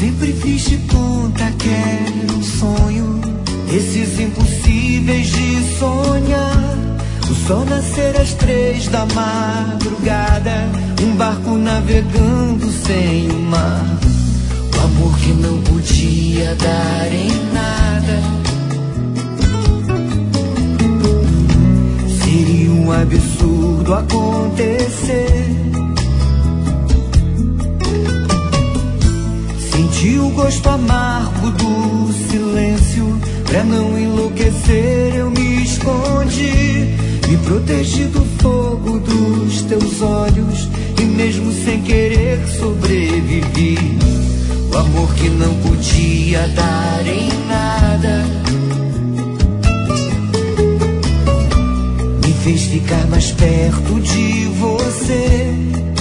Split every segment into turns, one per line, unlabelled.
Sempre fiz de conta que era um sonho, esses impossíveis de sonhar. O sol nascer às 3 da madrugada, um barco navegando sem o mar. O amor que não podia dar em nada. Seria um absurdo acontecer. Senti o gosto amargo do silêncio. Pra não enlouquecer eu me escondi, me protegi do fogo dos teus olhos, e mesmo sem querer sobrevivi. O amor que não podia dar em nada me fez ficar mais perto de você.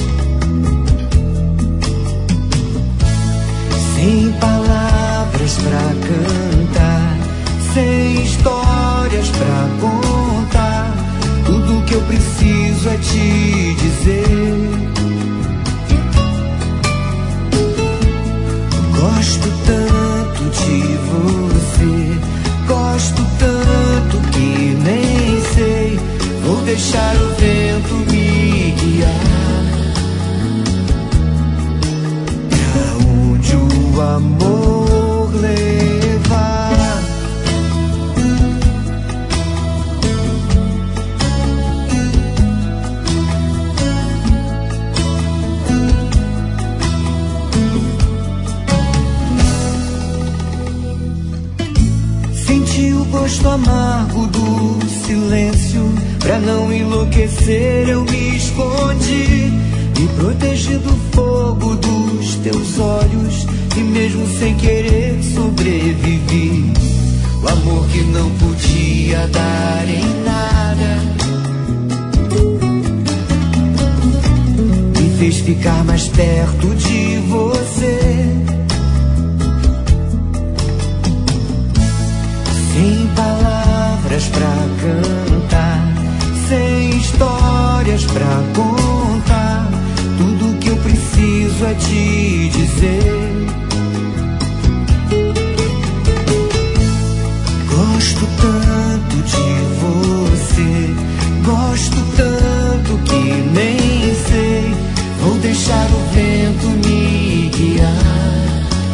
Sem palavras pra cantar, sem histórias pra contar, tudo que eu preciso é te dizer. Gosto tanto de você, gosto tanto que nem sei. Vou deixar o vento me guiar pra onde o amor levar. Senti o gosto amargo do silêncio. Pra não enlouquecer eu me escondi, me protegi do fogo dos teus olhos, e mesmo sem querer sobrevivi. O amor que não podia dar em nada me fez ficar mais perto de você. Sem palavras pra cantar, sem histórias pra contar, tudo que eu preciso é te dizer. Gosto tanto de você, gosto tanto que nem sei. Vou deixar o vento me guiar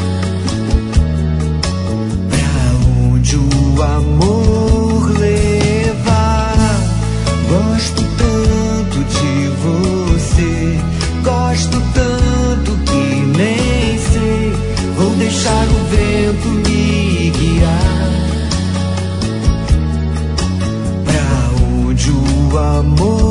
pra onde o amor levar. Gosto tanto de você, gosto tanto que nem sei. Vou deixar o vento me guiar pra onde o amor